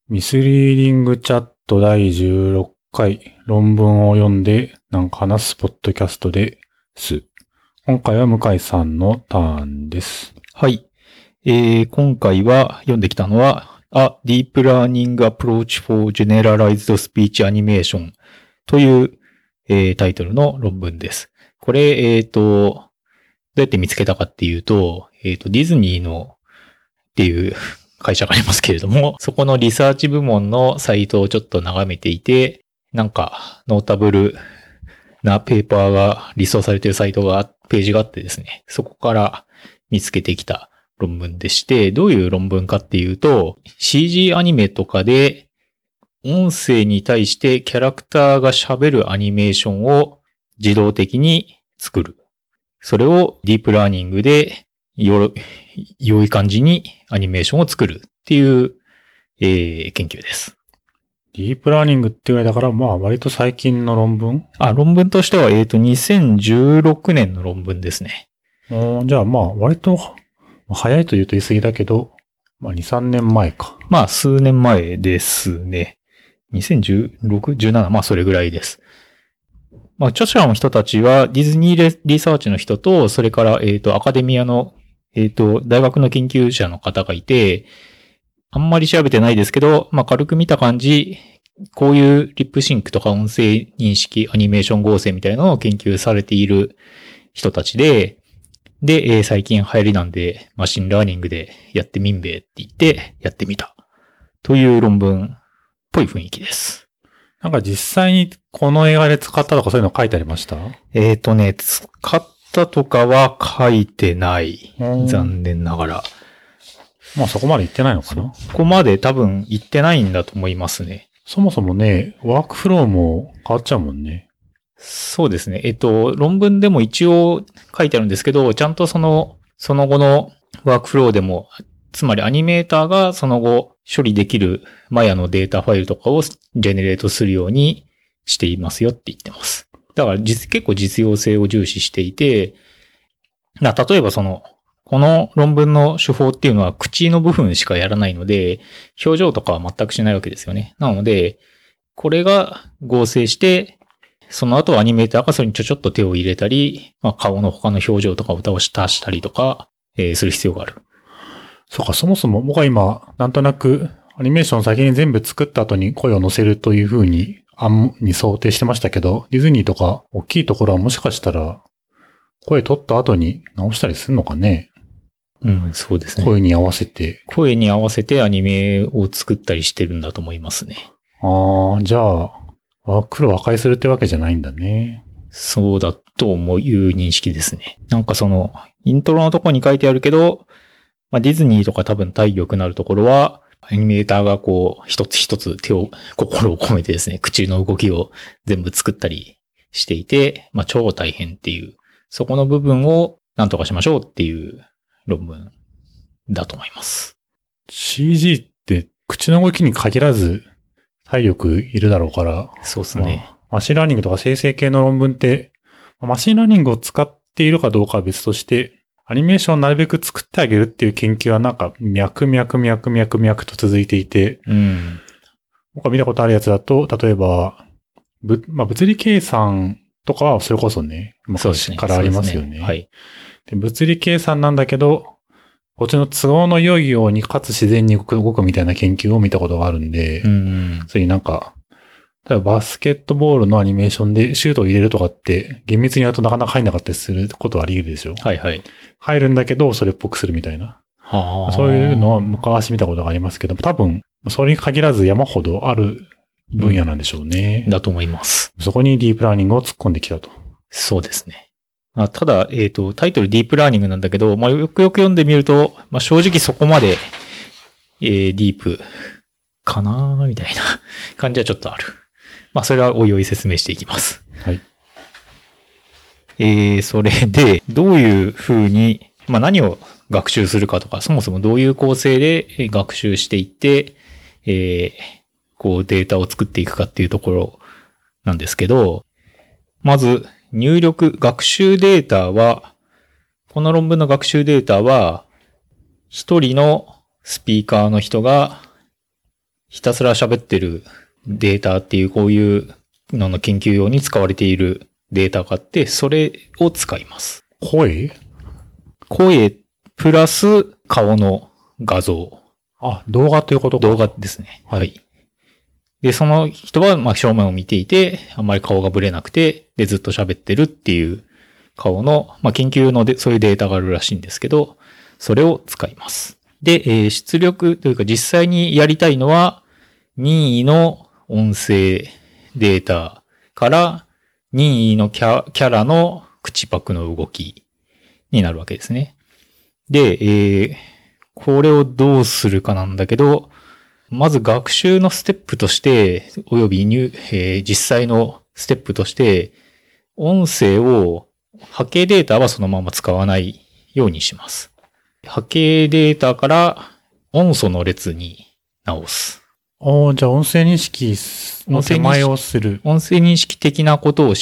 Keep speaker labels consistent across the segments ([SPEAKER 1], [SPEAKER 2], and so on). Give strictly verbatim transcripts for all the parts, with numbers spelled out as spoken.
[SPEAKER 1] ミスリーディングチャットだいじゅうろっかい論文を読んでなんか話すポッドキャストです。今回は向井さんのターンです。
[SPEAKER 2] はい。えー、今回は読んできたのは A Deep Learning Approach for Generalized Speech Animation という、えー、タイトルの論文です。これ、えっと、どうやって見つけたかっていうと、えっと、ディズニーのっていう会社がありますけれども、そこのリサーチ部門のサイトをちょっと眺めていて、なんかノータブルなペーパーがリストされているサイトが、ページがあってですね、そこから見つけてきた論文でして、どういう論文かっていうと、シージー アニメとかで音声に対してキャラクターが喋るアニメーションを自動的に作る。それをディープラーニングでよ、良い感じにアニメーションを作るっていう、えー、研究です。
[SPEAKER 1] ディープラーニングって言われたから、まあ割と最近の論文？
[SPEAKER 2] あ、論文としては、えっと、にせんじゅうろくねんの論文ですね。
[SPEAKER 1] うん、じゃあまあ割と早いと言うと言い過ぎだけど、まあに、さんねんまえか。
[SPEAKER 2] まあ数年前ですね。にせんじゅうろく、じゅうなな、まあそれぐらいです。まあ著者の人たちはディズニーリサーチの人と、それからえっとアカデミアのえっと大学の研究者の方がいて、あんまり調べてないですけど、まあ軽く見た感じ、こういうリップシンクとか音声認識アニメーション合成みたいなのを研究されている人たちで、で、えー、最近流行りなんでマシンラーニングでやってみんべえって言ってやってみたという論文っぽい雰囲気です。
[SPEAKER 1] なんか実際にこの映画で使ったとかそういうの書いてありました？
[SPEAKER 2] えっとね、使ったとかは書いてない。残念ながら。
[SPEAKER 1] まあそこまで行ってないのかな？
[SPEAKER 2] そこまで多分行ってないんだと思いますね。
[SPEAKER 1] そもそもね、ワークフローも変わっちゃうもんね。
[SPEAKER 2] そうですね。えっと、論文でも一応書いてあるんですけど、ちゃんとその、その後のワークフローでも、つまりアニメーターがその後処理できるマヤのデータファイルとかをジェネレートするようにしていますよって言ってます。だから実結構実用性を重視していて、な例えばその、この論文の手法っていうのは口の部分しかやらないので、表情とかは全くしないわけですよね。なので、これが合成して、その後アニメーターがそれにちょちょっと手を入れたり、まあ、顔の他の表情とかを足したりとか、えー、する必要がある。
[SPEAKER 1] そうか、そもそも僕は今、なんとなくアニメーション先に全部作った後に声を乗せるという風に案に想定してましたけど、ディズニーとか大きいところはもしかしたら声取った後に直したりするのかね。
[SPEAKER 2] うん、そうですね。
[SPEAKER 1] 声に合わせて。
[SPEAKER 2] 声に合わせてアニメを作ったりしてるんだと思いますね。
[SPEAKER 1] ああ、じゃあ、ワークフロー和解するってわけじゃないんだね。
[SPEAKER 2] そうだと思う認識ですね。なんかその、イントロのところに書いてあるけど、まあ、ディズニーとか多分大義なるところは、アニメーターがこう、一つ一つ手を、心を込めてですね、口の動きを全部作ったりしていて、まあ、超大変っていう、そこの部分を何とかしましょうっていう論文だと思います。
[SPEAKER 1] シージー って口の動きに限らず体力いるだろうから。
[SPEAKER 2] そうですね、
[SPEAKER 1] まあ。マシンラーニングとか生成系の論文って、マシンラーニングを使っているかどうかは別として、アニメーションをなるべく作ってあげるっていう研究はなんか脈々脈々脈と続いていて、
[SPEAKER 2] うん、
[SPEAKER 1] 僕が見たことあるやつだと、例えば、ぶまあ、物理計算とかはそれこそね、昔からありますよね。
[SPEAKER 2] そうですね。はい。
[SPEAKER 1] で、物理計算なんだけど、こっちの都合の良いようにかつ自然に動く動くみたいな研究を見たことがあるんで、
[SPEAKER 2] うん、
[SPEAKER 1] それになんか、例えばバスケットボールのアニメーションでシュートを入れるとかって厳密にやるとなかなか入んなかったりすることはあり得るでしょ。
[SPEAKER 2] はいはい。
[SPEAKER 1] 入るんだけどそれっぽくするみたいな。
[SPEAKER 2] は
[SPEAKER 1] そういうのは昔見たことがありますけど、多分それに限らず山ほどある分野なんでしょうね。
[SPEAKER 2] うん、だと思います。
[SPEAKER 1] そこにディープラーニングを突っ込んできたと。
[SPEAKER 2] そうですね。まあ、ただ、えっと、タイトルディープラーニングなんだけど、まあ、よくよく読んでみると、まあ、正直そこまで、えー、ディープかなーみたいな感じはちょっとある。まあ、それはおいおい説明していきます。
[SPEAKER 1] はい。
[SPEAKER 2] えー、それで、どういうふうに、まあ、何を学習するかとか、そもそもどういう構成で学習していって、えー、こうデータを作っていくかっていうところなんですけど、まず、入力、学習データは、この論文の学習データは、一人のスピーカーの人がひたすら喋ってるデータっていうこういうのの研究用に使われているデータがあって、それを使います。
[SPEAKER 1] 声？
[SPEAKER 2] 声プラス顔の画像。
[SPEAKER 1] あ、動画ということか。
[SPEAKER 2] 動画ですね。はい。で、その人は、まあ、正面を見ていて、あんまり顔がブレなくて、で、ずっと喋ってるっていう顔の、まあ、研究ので、そういうデータがあるらしいんですけど、それを使います。で、えー、出力というか実際にやりたいのは、任意の音声データから任意のキャ、キャラの口パクの動きになるわけですね。で、えー、これをどうするかなんだけど、まず学習のステップとして、および入、えー、実際のステップとして、音声を、波形データはそのまま使わないようにします。波形データから音素の列に直す。
[SPEAKER 1] おー、じゃあ音声認識の手前をする。
[SPEAKER 2] 音声認識的なことをして、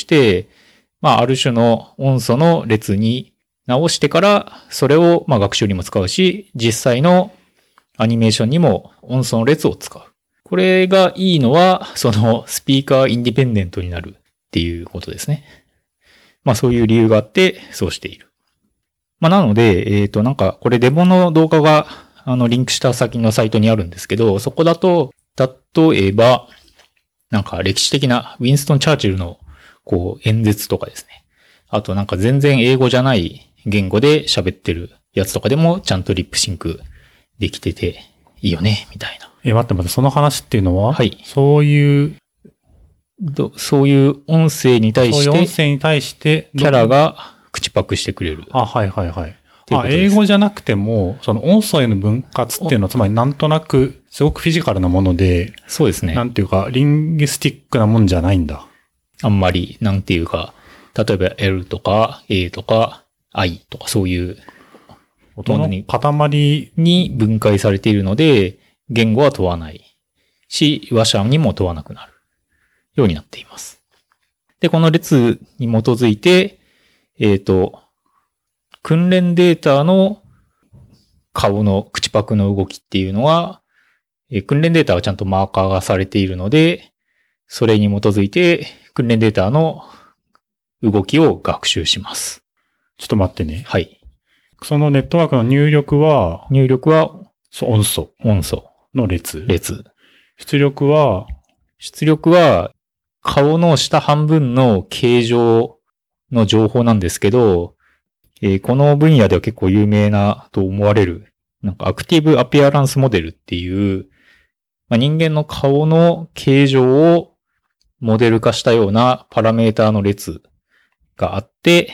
[SPEAKER 2] まあ、ある種の音素の列に直してから、それをまあ学習にも使うし、実際のアニメーションにも音素の列を使う。これがいいのは、そのスピーカーインディペンデントになるっていうことですね。まあそういう理由があって、そうしている。まあなので、えっとなんかこれデモの動画があのリンクした先のサイトにあるんですけど、そこだと、例えば、なんか歴史的なウィンストン・チャーチルのこう演説とかですね。あとなんか全然英語じゃない言語で喋ってるやつとかでもちゃんとリップシンクできてていいよね、みたいな。
[SPEAKER 1] え、待って待って、その話っていうのは、
[SPEAKER 2] はい。
[SPEAKER 1] そういう
[SPEAKER 2] ど、そういう音声に対して、
[SPEAKER 1] そういう音声に対して、
[SPEAKER 2] キャラが口パクしてくれる。
[SPEAKER 1] あ、はいはいはい。あ、英語じゃなくても、その音声の分割っていうのは、つまりなんとなく、すごくフィジカルなもので、
[SPEAKER 2] そうですね。
[SPEAKER 1] なんていうか、リンギスティックなもんじゃないんだ。
[SPEAKER 2] あんまり、なんていうか、例えば L とか A とか I とかそういう
[SPEAKER 1] 音の塊
[SPEAKER 2] に分解されているので、言語は問わないし、話者にも問わなくなるようになっています。で、この列に基づいて、えっと、訓練データの顔の口パクの動きっていうのは、えー、訓練データはちゃんとマーカーがされているので、それに基づいて訓練データの動きを学習します。
[SPEAKER 1] ちょっと待ってね。
[SPEAKER 2] はい。
[SPEAKER 1] そのネットワークの入力は、
[SPEAKER 2] 入力は、
[SPEAKER 1] 音素。
[SPEAKER 2] 音素。
[SPEAKER 1] の列。
[SPEAKER 2] 列。
[SPEAKER 1] 出力は、
[SPEAKER 2] 出力は、顔の下半分の形状の情報なんですけど、えー、この分野では結構有名なと思われる、なんかアクティブアピアランスモデルっていう、まあ、人間の顔の形状をモデル化したようなパラメーターの列があって、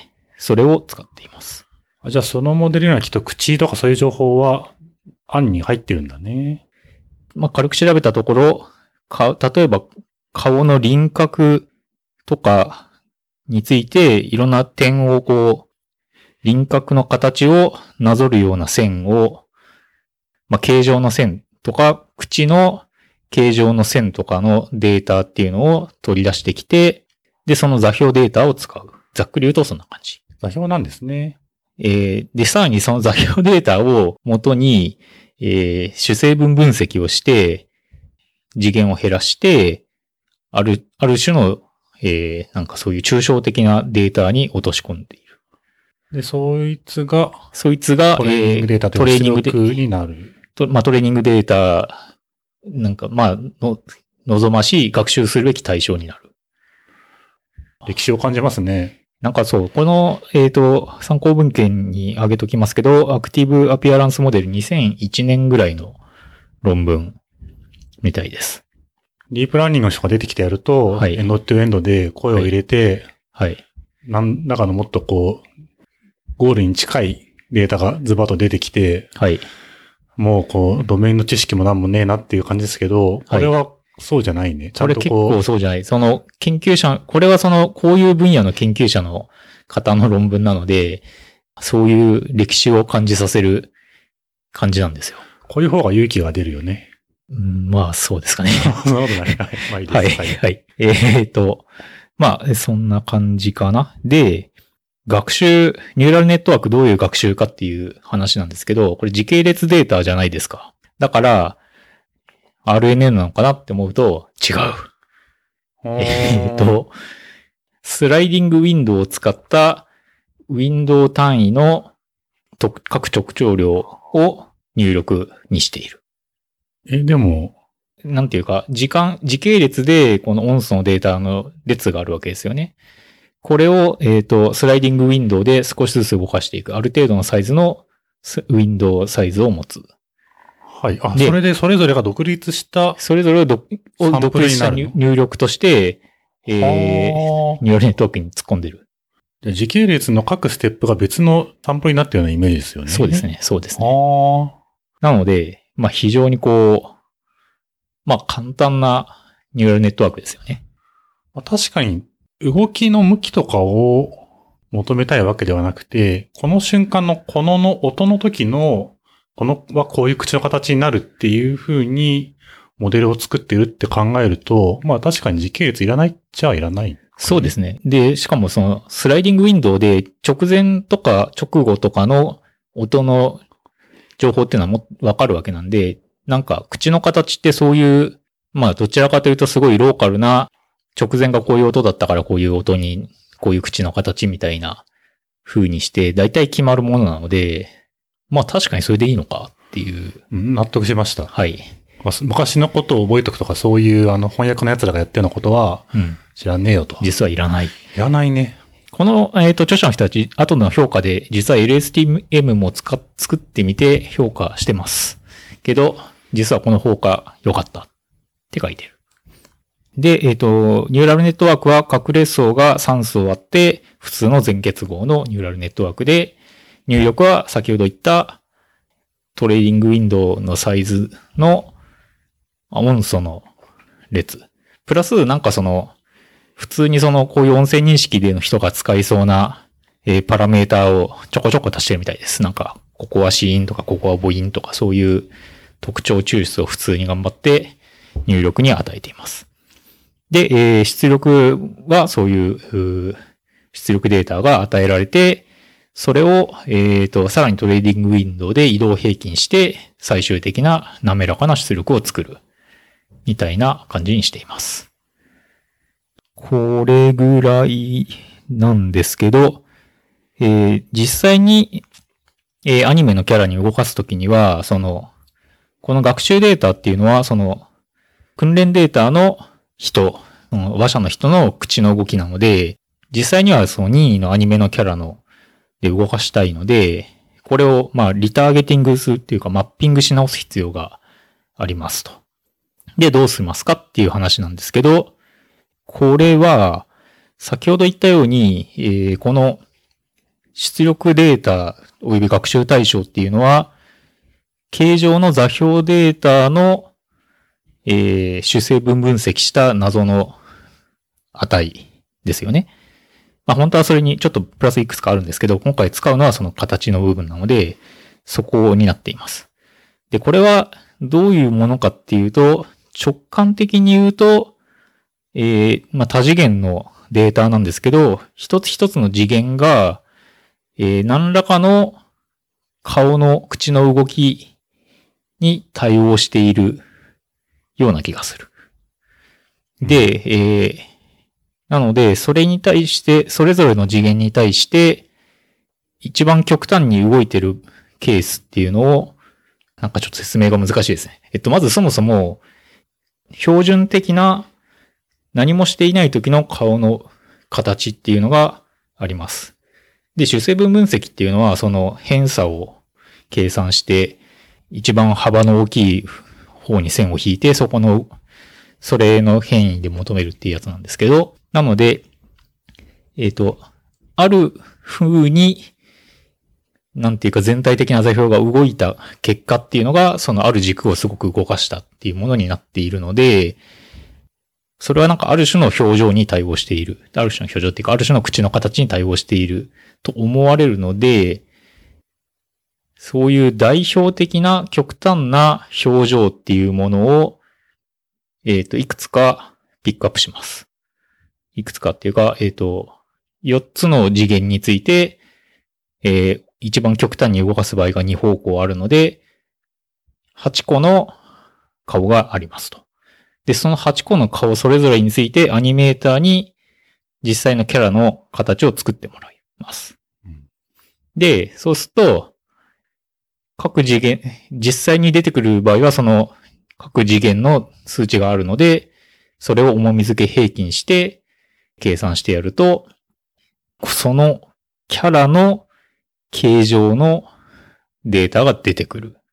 [SPEAKER 2] それを使っています。
[SPEAKER 1] あ、じゃあそのモデルにはきっと口とかそういう情報は案に入ってるんだね。
[SPEAKER 2] まあ、軽く調べたところ、か、例えば顔の輪郭とかについていろんな点をこう、輪郭の形をなぞるような線を、まあ、形状の線とか、口の形状の線とかのデータっていうのを取り出してきて、で、その座標データを使う。ざっくり言うとそんな感じ。
[SPEAKER 1] 座標なんですね。
[SPEAKER 2] えー、で、さらにその座標データを元に、えー、主成分分析をして、次元を減らして、ある、ある種の、えー、なんかそういう抽象的なデータに落とし込んでいる。
[SPEAKER 1] で、そいつが、
[SPEAKER 2] そいつが、
[SPEAKER 1] トレーニングデータという出力になる。
[SPEAKER 2] とまあ、トレーニングデータ、なんか、まあの、望ましい学習するべき対象になる。
[SPEAKER 1] 歴史を感じますね。
[SPEAKER 2] なんかそう、この、えっと、参考文献に挙げときますけど、アクティブアピアランスモデルにせんいちねんぐらいの論文みたいです。
[SPEAKER 1] ディープラーニングの人が出てきてやると、はい、エンドトゥエンドで声を入れて、
[SPEAKER 2] はい。はい、
[SPEAKER 1] なんだかのもっとこう、ゴールに近いデータがズバッと出てきて、
[SPEAKER 2] はい。
[SPEAKER 1] もうこう、ドメインの知識もなんもねえなっていう感じですけど、これはそうじゃないね。ちゃんとこう。
[SPEAKER 2] これ結構そうじゃない。その研究者、これはその、こういう分野の研究者の方の論文なので、そういう歴史を感じさせる感じなんですよ。
[SPEAKER 1] こういう方が勇気が出るよね。
[SPEAKER 2] うん、まあ、そうですかね。
[SPEAKER 1] そんなことない。まあいいです。
[SPEAKER 2] はい、はい、はい。えっと、まあ、そんな感じかな。で、学習、ニューラルネットワークどういう学習かっていう話なんですけど、これ時系列データじゃないですか。だから、 アールエヌエヌ なのかなって思うと違う。えっと、スライディングウィンドウを使ったウィンドウ単位の各特徴量を入力にしている。
[SPEAKER 1] え、でも、
[SPEAKER 2] なんていうか、時間、時系列でこの音素のデータの列があるわけですよね。これを、えっと、スライディングウィンドウで少しずつ動かしていく。ある程度のサイズのウィンドウサイズを持つ。
[SPEAKER 1] はい。あ、それでそれぞれが独立した。
[SPEAKER 2] それぞれを独立した入力として、えー、ニューラルネットワークに突っ込んでる。
[SPEAKER 1] 時系列の各ステップが別のサンプルになっているようなイメージですよね。
[SPEAKER 2] そうですね。そうですね。なので、まあ非常にこう、まあ簡単なニューラルネットワークですよね。
[SPEAKER 1] 確かに動きの向きとかを求めたいわけではなくて、この瞬間のこのの音の時のこのはこういう口の形になるっていう風にモデルを作ってるって考えると、まあ確かに時系列いらないっちゃいらない。
[SPEAKER 2] そうですね。で、しかもそのスライディングウィンドウで直前とか直後とかの音の情報っていうのはもわかるわけなんで、なんか口の形ってそういう、まあどちらかというとすごいローカルな直前がこういう音だったからこういう音に、こういう口の形みたいな風にして大体決まるものなので、まあ確かにそれでいいのかっていう。
[SPEAKER 1] うん、納得しました。
[SPEAKER 2] はい。
[SPEAKER 1] 昔のことを覚えておくとかそういうあの翻訳の奴らがやってるようなことは知らねえよと。
[SPEAKER 2] うん、実はいらない。い
[SPEAKER 1] らないね。
[SPEAKER 2] この、えっと、著者の人たち、後の評価で実は エルエスティーエム も使っ、作ってみて評価してます。けど、実はこの方が良かったって書いてる。で、えっと、ニューラルネットワークは隠れ層がさん層あって、普通の全結合のニューラルネットワークで、入力は先ほど言ったトレーディングウィンドウのサイズの音素の列。プラスなんかその、普通にそのこういう音声認識での人が使いそうな、えー、パラメーターをちょこちょこ足してるみたいです。なんか、ここは子音とかここは母音とかそういう特徴抽出を普通に頑張って入力に与えています。で、えー、出力はそういう、う出力データが与えられて、それを、えっと、さらにトレーディングウィンドウで移動平均して、最終的な滑らかな出力を作る。みたいな感じにしています。これぐらいなんですけど、えー、実際に、えー、アニメのキャラに動かすときには、その、この学習データっていうのは、その、訓練データの人、話者の人の口の動きなので、実際にはその任意のアニメのキャラので動かしたいので、これをまあリターゲティングするっていうかマッピングし直す必要がありますと。で、どうしますかっていう話なんですけど、これは先ほど言ったように、えー、この出力データ及び学習対象っていうのは、形状の座標データの、えー、主成分分析した謎の値ですよね。まあ本当はそれにちょっとプラスいくつかあるんですけど、今回使うのはその形の部分なので、そこになっています。で、これはどういうものかっていうと、直感的に言うと、えー、まあ多次元のデータなんですけど、一つ一つの次元が、えー、何らかの顔の口の動きに対応しているような気がする。で、えー、なので、それに対して、それぞれの次元に対して、一番極端に動いてるケースっていうのを、なんかちょっと説明が難しいですね。えっと、まずそもそも、標準的な何もしていない時の顔の形っていうのがあります。で、主成分分析っていうのは、その偏差を計算して、一番幅の大きい方に線を引いて、そこの、それの変異で求めるっていうやつなんですけど、なので、えっと、ある風に、なんていうか全体的な座標が動いた結果っていうのが、そのある軸をすごく動かしたっていうものになっているので、それはなんかある種の表情に対応している。ある種の表情っていうか、ある種の口の形に対応していると思われるので、そういう代表的な極端な表情っていうものを、えっと、いくつかピックアップします。いくつかっていうか、えっと、よっつの次元について、えー、一番極端に動かす場合がに方向あるので、はちこの顔がありますと。で、そのはちこの顔それぞれについてアニメーターに実際のキャラの形を作ってもらいます。うん、で、そうすると、各次元、実際に出てくる場合はその各次元の数値があるので、それを重み付け平均して計算してやると、そのキャラの形状のデータが出てくる。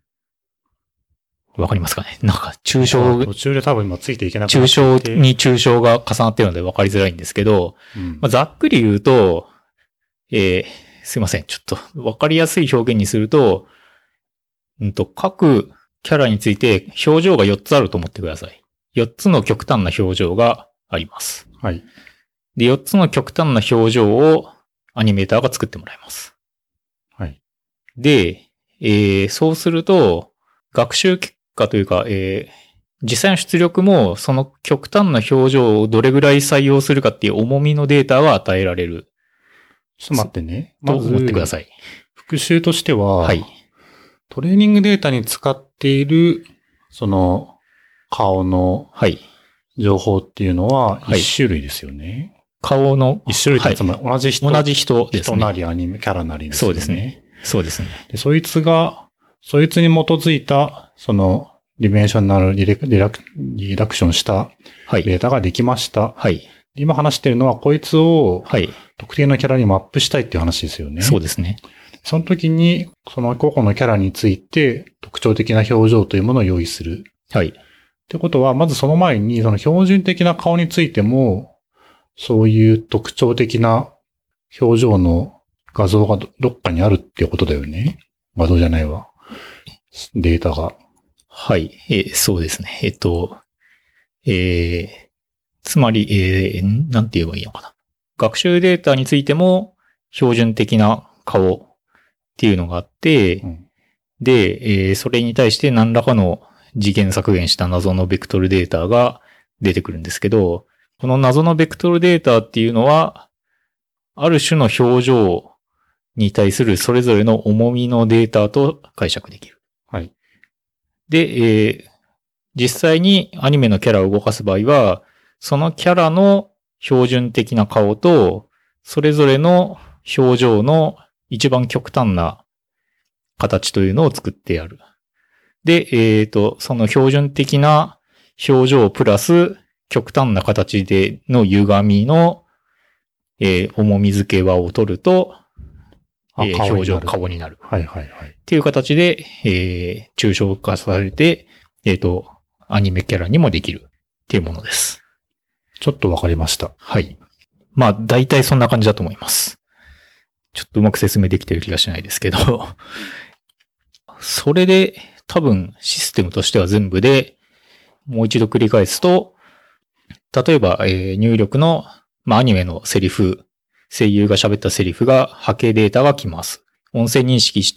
[SPEAKER 2] わかりますかね？なんか抽象、
[SPEAKER 1] 途中で多分今ついていけなく
[SPEAKER 2] なって抽象に抽象が重なっているのでわかりづらいんですけど、うんまあ、ざっくり言うと、えー、すいません。ちょっとわかりやすい表現にすると、うんと、各キャラについて表情がよっつあると思ってください。よっつの極端な表情があります。
[SPEAKER 1] はい。
[SPEAKER 2] で、よっつの極端な表情をアニメーターが作ってもらいます。
[SPEAKER 1] はい。
[SPEAKER 2] で、えー、そうすると、学習結果というか、えー、実際の出力もその極端な表情をどれぐらい採用するかっていう重みのデータは与えられる。
[SPEAKER 1] ちょっと待ってね。
[SPEAKER 2] まず、思ってください。
[SPEAKER 1] 復習としては、
[SPEAKER 2] はい。
[SPEAKER 1] トレーニングデータに使っている、その、顔の情報っていうのは一種類ですよね。
[SPEAKER 2] はい、顔の
[SPEAKER 1] 一種類ってつまり同じ人、
[SPEAKER 2] 同じ人ですね。
[SPEAKER 1] 人なりアニメキャラなりですね。
[SPEAKER 2] そうですね。そうですね。
[SPEAKER 1] で、そいつが、そいつに基づいた、その、ディメンショナルリレクリラクリダクションしたデータができました。
[SPEAKER 2] はい。
[SPEAKER 1] 今話しているのは、こいつを、
[SPEAKER 2] はい。
[SPEAKER 1] 特定のキャラにマップしたいっていう話ですよね。
[SPEAKER 2] そうですね。
[SPEAKER 1] その時に、その個々のキャラについて特徴的な表情というものを用意する。
[SPEAKER 2] はい。
[SPEAKER 1] ってことは、まずその前に、その標準的な顔についても、そういう特徴的な表情の画像がどっかにあるっていうことだよね。画像じゃないわ。データが。
[SPEAKER 2] はい。えー、そうですね。えっと、えー、つまり、えー、なんて言えばいいのかな。学習データについても標準的な顔っていうのがあって、うん、で、えー、それに対して何らかの次元削減した謎のベクトルデータが出てくるんですけど、この謎のベクトルデータっていうのは、ある種の表情に対するそれぞれの重みのデータと解釈できる。
[SPEAKER 1] はい。
[SPEAKER 2] で、えー、実際にアニメのキャラを動かす場合は、そのキャラの標準的な顔と、それぞれの表情の一番極端な形というのを作ってやる。で、えっと、その標準的な表情プラス極端な形での歪みの、えー、重み付け輪を取ると、えー、表情、顔になる。
[SPEAKER 1] はいはいはい。
[SPEAKER 2] っていう形で、えー、抽象化されて、えっと、アニメキャラにもできるっていうものです。
[SPEAKER 1] ちょっとわかりました。
[SPEAKER 2] はい。まあ、大体そんな感じだと思います。ちょっとうまく説明できてる気がしないですけど、それで多分システムとしては全部でもう一度繰り返すと、例えば、えー、入力の、まあ、アニメのセリフ、声優が喋ったセリフが波形データが来ます。音声認識して、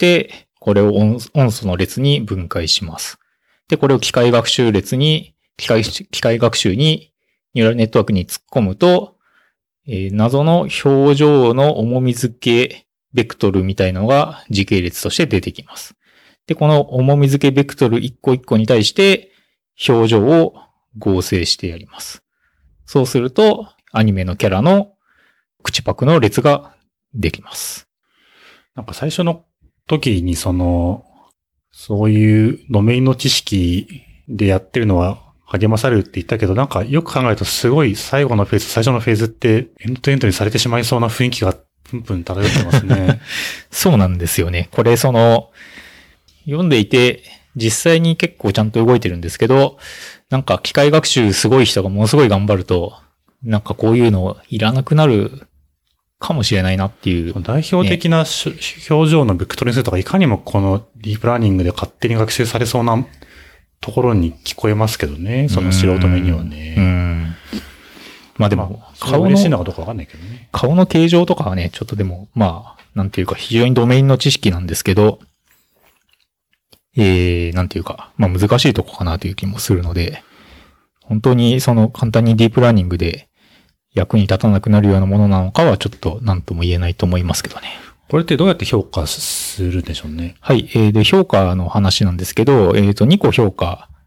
[SPEAKER 2] これを音、音素の列に分解します。で、これを機械学習列に、機械、機械学習にニューラルネットワークに突っ込むと、えー、謎の表情の重み付けベクトルみたいなのが時系列として出てきます。で、この重み付けベクトル一個一個に対して表情を合成してやります。そうすると、アニメのキャラの口パクの列ができます。
[SPEAKER 1] なんか最初の時にその、そういうドメインの知識でやってるのは励まされるって言ったけど、なんかよく考えるとすごい最後のフェーズ、最初のフェーズってエンドとエンドにされてしまいそうな雰囲気がプンプン漂ってますね。
[SPEAKER 2] そうなんですよね。これその、読んでいて実際に結構ちゃんと動いてるんですけど、なんか機械学習すごい人がものすごい頑張ると、なんかこういうのいらなくなるかもしれないなっていう、ね。
[SPEAKER 1] 代表的な表情のベクトルにするとか、いかにもこのディープラーニングで勝手に学習されそうなところに聞こえますけどね。その素人目にはね。
[SPEAKER 2] うん。うんまあでも、
[SPEAKER 1] 顔の、嬉しいのかどうかわかんないけどね。
[SPEAKER 2] 顔の形状とかはね、ちょっとでも、まあ、なんていうか非常にドメインの知識なんですけど、えー、なんていうか、まあ難しいとこかなという気もするので、本当にその簡単にディープラーニングで役に立たなくなるようなものなのかはちょっと何とも言えないと思いますけどね。
[SPEAKER 1] これってどうやって評価するんでしょうね。
[SPEAKER 2] はい。えー、で、評価の話なんですけど、えっと、にこ評価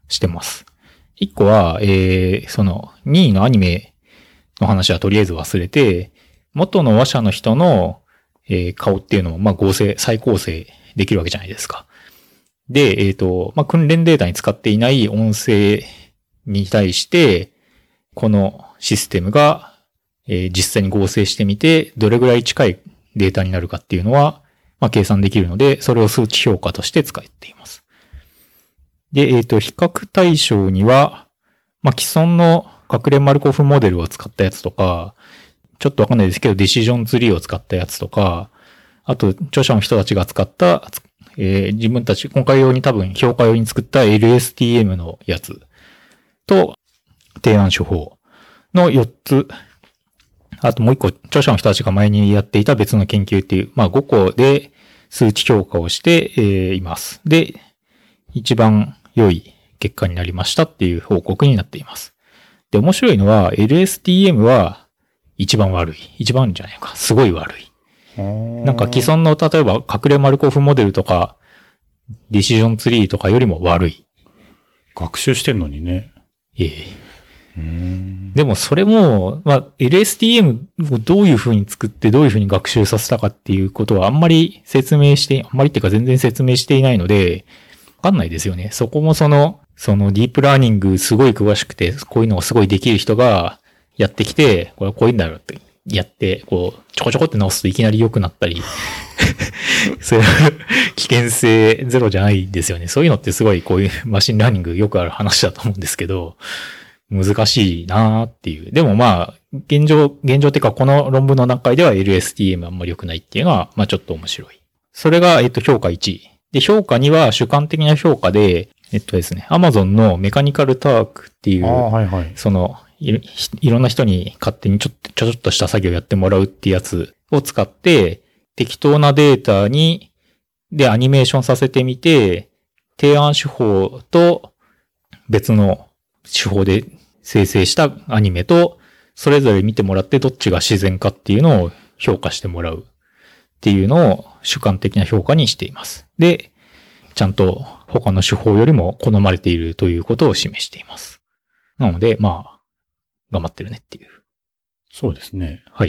[SPEAKER 2] してます。一個は、えー、その、にいのアニメの話はとりあえず忘れて、元の話者の人の、えー、顔っていうのを、まあ、合成、再構成できるわけじゃないですか。で、えっと、まあ、訓練データに使っていない音声に対して、このシステムが、えー、実際に合成してみて、どれぐらい近いデータになるかっていうのは、まあ、計算できるので、それを数値評価として使っています。で、えっと、比較対象には、まあ、既存の隠れマルコフモデルを使ったやつとか、ちょっとわかんないですけど、ディシジョンツリーを使ったやつとか、あと、著者の人たちが使った、えー、自分たち、今回用に多分評価用に作った エルエスティーエム のやつと、提案手法のよっつ、あともう一個、著者の人たちが前にやっていた別の研究っていう、まあごこで数値評価をして、えー、います。で、一番良い結果になりましたっていう報告になっています。で、面白いのは エルエスティーエム は一番悪い。一番じゃないか。すごい悪い。なんか既存の例えば隠れマルコフモデルとかディシジョンツリーとかよりも悪い。
[SPEAKER 1] 学習してんのにね。
[SPEAKER 2] ええ。うーんでもそれも、まあ、エルエスティーエム をどういう風に作ってどういう風に学習させたかっていうことはあんまり説明して、あんまりっていうか全然説明していないので、わかんないですよね。そこもその、そのディープラーニングすごい詳しくて、こういうのがすごいできる人がやってきて、これこういうんだろうってやって、こう、ちょこちょこって直すといきなり良くなったり、そういう危険性ゼロじゃないですよね。そういうのってすごいこういうマシンラーニングよくある話だと思うんですけど、難しいなーっていう。でもまあ、現状、現状っていうかこの論文の段階では エルエスティーエム あんまり良くないっていうのは、まあちょっと面白い。それが、えっと、評価いちい。で、評価には主観的な評価で、えっとですね、Amazon のメカニカルタークっていう、
[SPEAKER 1] はいはい、
[SPEAKER 2] そのい、いろんな人に勝手にちょっと、ちょっとした作業をやってもらうっていうやつを使って、適当なデータに、で、アニメーションさせてみて、提案手法と別の手法で生成したアニメと、それぞれ見てもらってどっちが自然かっていうのを評価してもらうっていうのを主観的な評価にしています。で、ちゃんと他の手法よりも好まれているということを示しています。なので、まあ、頑張ってるねっていう。
[SPEAKER 1] そうですね。
[SPEAKER 2] はい。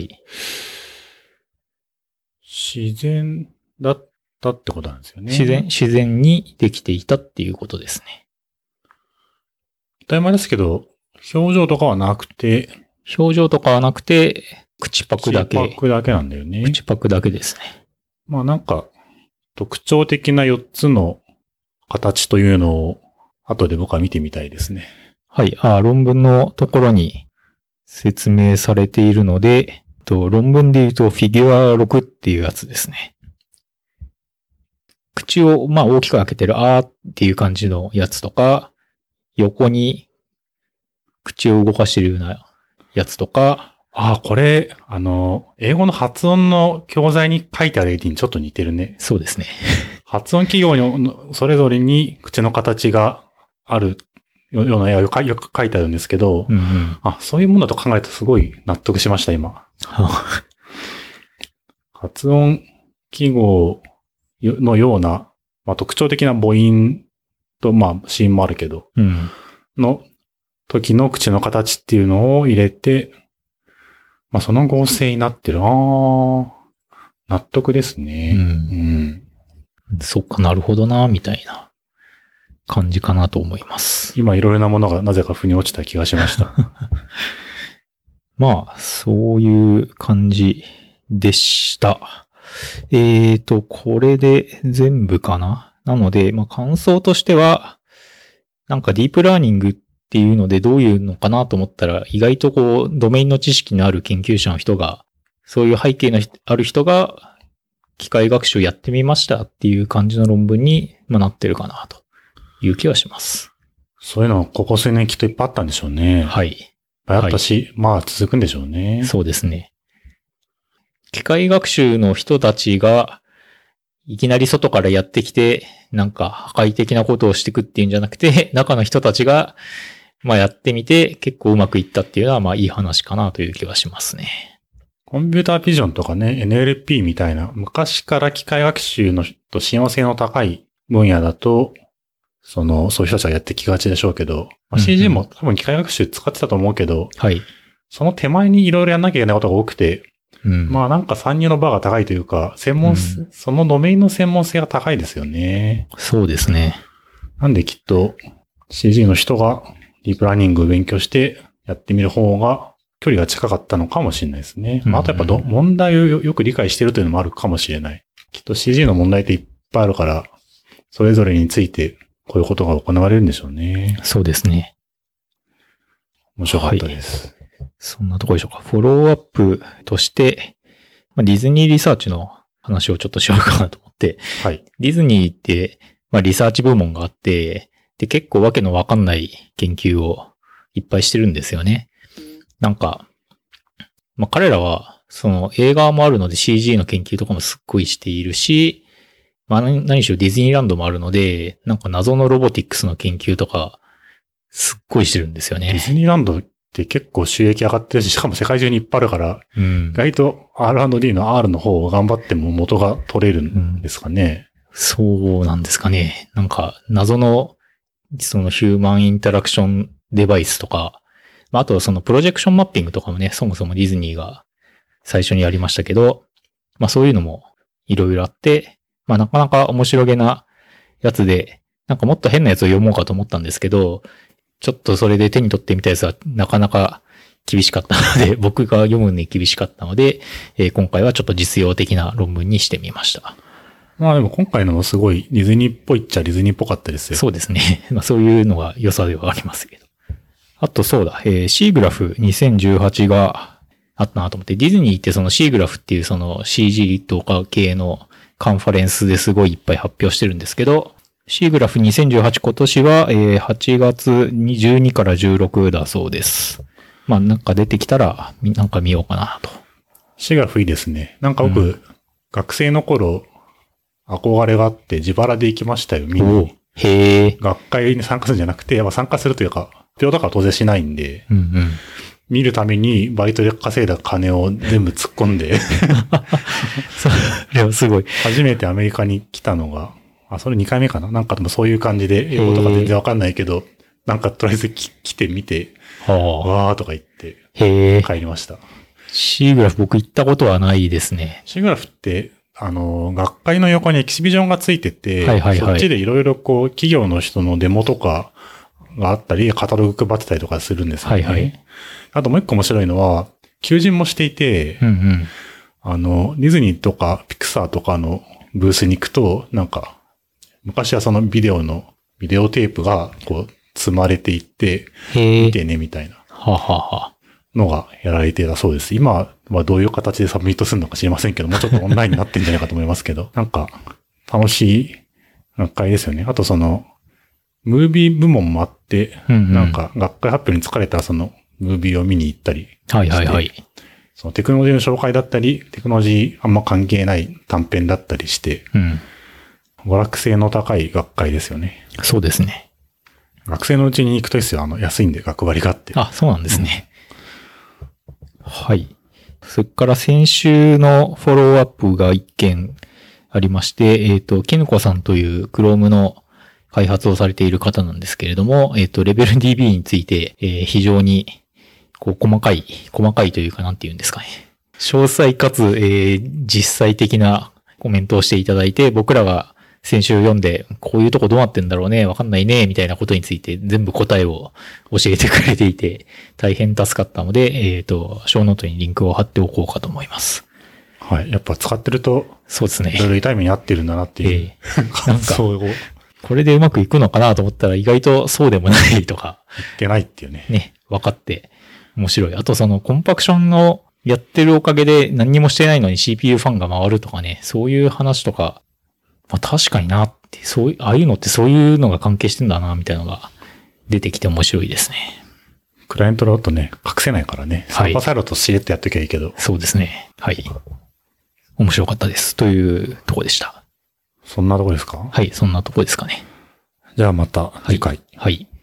[SPEAKER 1] 自然だったってことなんですよね。
[SPEAKER 2] 自然、自然にできていたっていうことですね。
[SPEAKER 1] 当たり前ですけど、表情とかはなくて、
[SPEAKER 2] 表情とかはなくて、口パクだけ。
[SPEAKER 1] 口パクだけなんだよね。
[SPEAKER 2] 口パクだけですね。
[SPEAKER 1] まあなんか、特徴的なよっつの形というのを、後で僕は見てみたいですね。
[SPEAKER 2] はい。あ、論文のところに説明されているので、と論文で言うとフィギュアろくっていうやつですね。口をまあ大きく開けてるあーっていう感じのやつとか、横に口を動かしてるようなやつとか。
[SPEAKER 1] ああ、これ、あの、英語の発音の教材に書いてある絵にちょっと似てるね。
[SPEAKER 2] そうですね。
[SPEAKER 1] 発音企業のそれぞれに口の形があるような絵をよく書いてあるんですけど、
[SPEAKER 2] うんうん、
[SPEAKER 1] あ、そういうものだと考えるとすごい納得しました、今。発音記号のような、まあ、特徴的な母音と、まあ、子音もあるけど、
[SPEAKER 2] うん、
[SPEAKER 1] の時の口の形っていうのを入れて、まあ、その合成になってる。ああ、納得ですね。
[SPEAKER 2] うん。
[SPEAKER 1] うん、
[SPEAKER 2] そっかなるほどな、みたいな感じかなと思います。
[SPEAKER 1] 今いろいろなものがなぜか腑に落ちた気がしました。
[SPEAKER 2] まあ、そういう感じでした。えーと、これで全部かな。なので、まあ感想としては、なんかディープラーニングっていうのでどういうのかなと思ったら、意外とこう、ドメインの知識のある研究者の人が、そういう背景のある人が、機械学習やってみましたっていう感じの論文になってるかなという気はします。
[SPEAKER 1] そういうのここ数年きっといっぱいあったんでしょうね。
[SPEAKER 2] はい。
[SPEAKER 1] いっぱいあったし、はい、まあ続くんでしょうね。
[SPEAKER 2] そうですね。機械学習の人たちが、いきなり外からやってきて、なんか破壊的なことをしていくっていうんじゃなくて、中の人たちが、まあやってみて結構うまくいったっていうのはまあいい話かなという気はしますね。
[SPEAKER 1] コンピュータービジョンとかね、エヌエルピー みたいな、昔から機械学習のと親和性の高い分野だと、 その、そういう人たちがやってきがちでしょうけど、まあ、シージー も多分機械学習使ってたと思うけど、
[SPEAKER 2] はい。
[SPEAKER 1] その手前にいろいろやんなきゃいけないことが多くて、
[SPEAKER 2] うん、
[SPEAKER 1] まあなんか参入のバーが高いというか、専門、うん、そのドメインの専門性が高いですよね。
[SPEAKER 2] そうですね。
[SPEAKER 1] なんできっと シージー の人がディープラーニングを勉強してやってみる方が距離が近かったのかもしれないですね。まあ、あとやっぱど、問題をよく理解しているというのもあるかもしれない。きっと シージー の問題っていっぱいあるから、それぞれについてこういうことが行われるんでしょうね。
[SPEAKER 2] そうですね。
[SPEAKER 1] 面白かったです。
[SPEAKER 2] はい、そんなところでしょうか。フォローアップとして、まあ、ディズニーリサーチの話をちょっとしようかなと思って。
[SPEAKER 1] はい。
[SPEAKER 2] ディズニーって、まあ、リサーチ部門があって、で、結構わけのわかんない研究をいっぱいしてるんですよね。なんか、まあ、彼らは、その映画もあるので シージー の研究とかもすっごいしているし、まあ何、何しろディズニーランドもあるので、なんか謎のロボティックスの研究とか、すっごいしてるんですよね。
[SPEAKER 1] ディズニーランドって結構収益上がってるし、しかも世界中にいっぱいあるから、
[SPEAKER 2] うん、
[SPEAKER 1] 意外と アールアンドディー の R の方を頑張っても元が取れるんですかね。
[SPEAKER 2] うん、そうなんですかね。なんか謎のそのヒューマンインタラクションデバイスとか、あとはそのプロジェクションマッピングとかもね、そもそもディズニーが最初にやりましたけど、まあそういうのもいろいろあって、まあなかなか面白げなやつで、なんかもっと変なやつを読もうかと思ったんですけど、ちょっとそれで手に取ってみたやつはなかなか厳しかったので、僕が読むのに厳しかったので、えー、今回はちょっと実用的な論文にしてみました。
[SPEAKER 1] まあでも今回のもすごいディズニーっぽいっちゃディズニーっぽかったですよ。
[SPEAKER 2] そうですね。まあそういうのが良さではありますけど。あとそうだ、えー、シーグラフにせんじゅうはちがあったなと思って、ディズニーってそのシーグラフっていうその シージー とか系のカンファレンスですごいいっぱい発表してるんですけど、シーグラフにせんじゅうはち今年は、えー、はちがつじゅうにからじゅうろくだそうです。まあなんか出てきたらなんか見ようかなと。
[SPEAKER 1] シーグラフいいですね。なんか僕、うん、学生の頃憧れがあって自腹で行きましたよ、みんなに。
[SPEAKER 2] へー。
[SPEAKER 1] 学会に参加するんじゃなくて、やっぱ参加するというか、発表とかは当然しないんで、
[SPEAKER 2] うんうん、
[SPEAKER 1] 見るためにバイトで稼いだ金を全部突っ込んで
[SPEAKER 2] それはすごい。
[SPEAKER 1] 初めてアメリカに来たのが、あ、それにかいめかな、なんかでもそういう感じで、英語とか全然わかんないけど、なんかとりあえず来てみて、わーとか言って、帰りました。
[SPEAKER 2] シーグラフ僕行ったことはないですね。
[SPEAKER 1] シーグラフって、あの、学会の横にエキシビジョンがついてて、
[SPEAKER 2] はいはいはい、
[SPEAKER 1] そっちでいろいろこう、企業の人のデモとかがあったり、カタログ配ってたりとかするんですよね。はいはい。あともう一個面白いのは、求人もしていて、
[SPEAKER 2] うんうん、
[SPEAKER 1] あの、ディズニーとかピクサーとかのブースに行くと、なんか、昔はそのビデオの、ビデオテープがこう、積まれていって、見てねみたいなのがやられていたそうです。今はどういう形でサブミットするのか知りませんけど、もうちょっとオンラインになってんじゃないかと思いますけど、なんか、楽しい学会ですよね。あとその、ムービー部門もあって、うんうん、なんか学会発表に疲れたらその、ムービーを見に行ったりして、
[SPEAKER 2] はいはいはい。
[SPEAKER 1] そのテクノロジーの紹介だったり、テクノロジーあんま関係ない短編だったりして、うん、娯楽性の高い学会ですよね。
[SPEAKER 2] そうですね。
[SPEAKER 1] 学生のうちに行くとですよ、あの、安いんで学割があって。
[SPEAKER 2] あ、そうなんですね。うん、はい。それから先週のフォローアップが一件ありまして、えっと、キヌコさんという Chrome の開発をされている方なんですけれども、えっと、レベル ディービー について、えー、非常に、こう、細かい、細かいというか、なんて言うんですかね。詳細かつ、えー、実際的なコメントをしていただいて、僕らが先週読んで、こういうとこどうなってんだろうね、わかんないね、みたいなことについて全部答えを教えてくれていて、大変助かったので、えっと、ショーノートにリンクを貼っておこうかと思います。
[SPEAKER 1] はい。やっぱ使ってると、
[SPEAKER 2] そうですね。
[SPEAKER 1] いろいろ痛い目に遭ってるんだなっていう。
[SPEAKER 2] えー、なんか、これでうまくいくのかなと思ったら意外とそうでもないとか。
[SPEAKER 1] いけないっていうね。
[SPEAKER 2] ね、分かって面白い。あとそのコンパクションのやってるおかげで何にもしてないのに シーピーユー ファンが回るとかね、そういう話とか、まあ確かになって、そういう、ああいうのってそういうのが関係してんだな、みたいなのが出てきて面白いですね。
[SPEAKER 1] クライアントだとね、隠せないからね。サーバーサイドとしれっとやっときゃいいけど。
[SPEAKER 2] そうですね。はい。面白かったです。というとこでした。
[SPEAKER 1] そんなとこですか？
[SPEAKER 2] はい、そんなとこですかね。
[SPEAKER 1] じゃあまた次回。
[SPEAKER 2] はい。はい